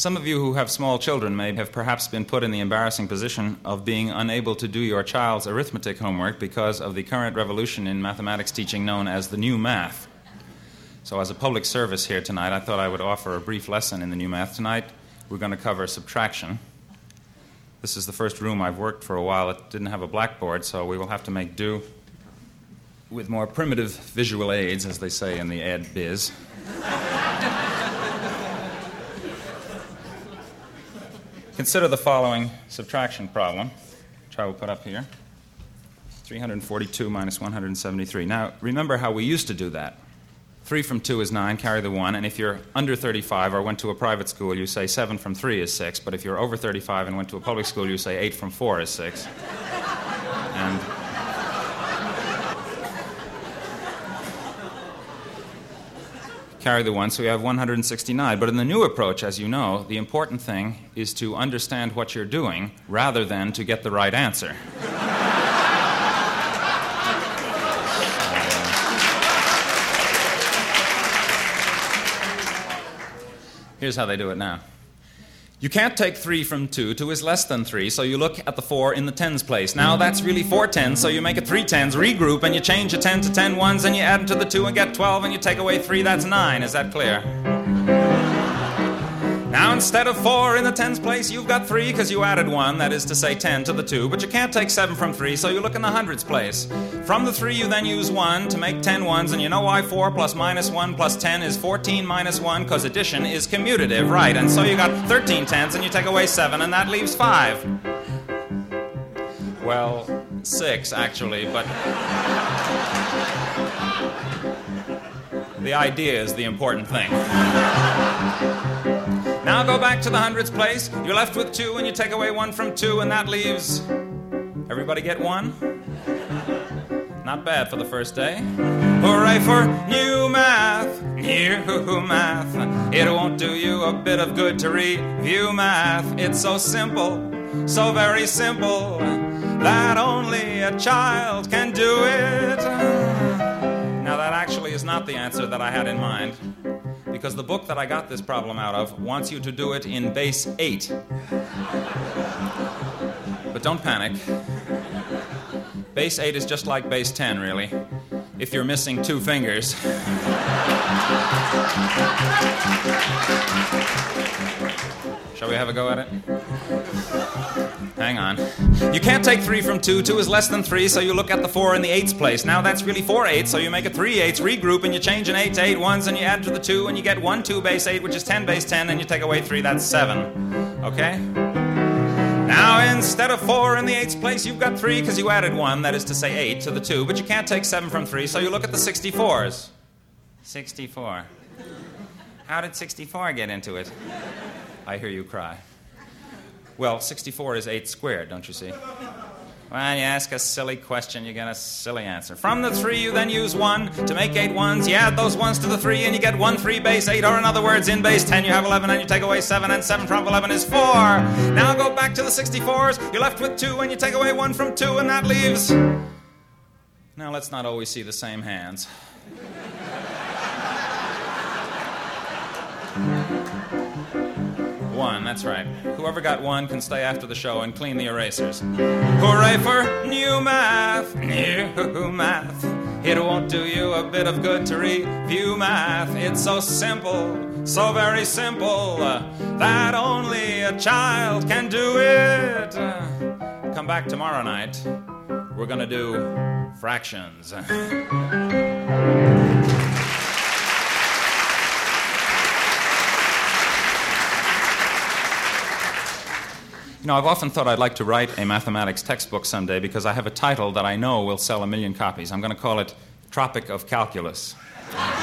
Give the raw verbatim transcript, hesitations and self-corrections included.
Some of you who have small children may have perhaps been put in the embarrassing position of being unable to do your child's arithmetic homework because of the current revolution in mathematics teaching known as the new math. So as a public service here tonight, I thought I would offer a brief lesson in the new math. Tonight, we're going to cover subtraction. This is the first room I've worked for a while. It didn't have a blackboard, so we will have to make do with more primitive visual aids, as they say in the ed biz. Consider the following subtraction problem, which I will put up here. three hundred forty-two minus one hundred seventy-three. Now, remember how we used to do that. three from two is nine, carry the one, and if you're under thirty-five or went to a private school, you say seven from three is six, but if you're over thirty-five and went to a public school, you say eight from four is six. And carry the one, so we have one hundred sixty-nine. But in the new approach, as you know, the important thing is to understand what you're doing rather than to get the right answer. Here's how they do it now. You can't take three from two. two is less than three, so you look at the four in the tens place. Now that's really four tens, so you make it three tens, regroup, and you change a ten to ten ones, and you add them to the two and get twelve, and you take away three, that's nine. Is that clear? Now instead of four in the tens place, you've got three because you added one, that is to say ten to the two, but you can't take seven from three, so you look in the hundreds place. From the three, you then use one to make ten ones, and you know why four plus minus one plus ten is fourteen minus one, because addition is commutative, right? And so you got thirteen tens, and you take away seven, and that leaves five. Well, six, actually, but the idea is the important thing. Now go back to the hundreds place. You're left with two, and you take away one from two, and that leaves... Everybody get one? Not bad for the first day. Hooray for new math, new math. It won't do you a bit of good to review math. It's so simple, so very simple, that only a child can do it. Now that actually is not the answer that I had in mind, because the book that I got this problem out of wants you to do it in base eight. But don't panic. Base eight is just like base ten, really, if you're missing two fingers. Shall we have a go at it? Hang on. You can't take three from two. two is less than three, so you look at the four in the eights place. Now that's really four eights, so you make it three eights, regroup, and you change an eight to eight ones, and you add to the two, and you get one two base eight, which is ten base ten, and you take away three, that's seven. Okay? Now instead of four in the eights place, you've got three because you added one, that is to say eight, to the two, but you can't take seven from three, so you look at the sixty-fours. sixty-four. How did sixty-four get into it? I hear you cry. Well, sixty-four is eight squared, don't you see? When you ask a silly question, you get a silly answer. From the three, you then use one to make eight ones. You add those ones to the three, and you get one three base eight, or in other words, in base ten, you have eleven, and you take away seven, and seven from eleven is four. Now go back to the sixty-fours. You're left with two, and you take away one from two, and that leaves... Now let's not always see the same hands. One, that's right. Whoever got one can stay after the show and clean the erasers. Hooray for new math, new math. It won't do you a bit of good to review math. It's so simple, so very simple, that only a child can do it. Come back tomorrow night. We're going to do fractions. You know, I've often thought I'd like to write a mathematics textbook someday because I have a title that I know will sell a million copies. I'm going to call it Tropic of Calculus.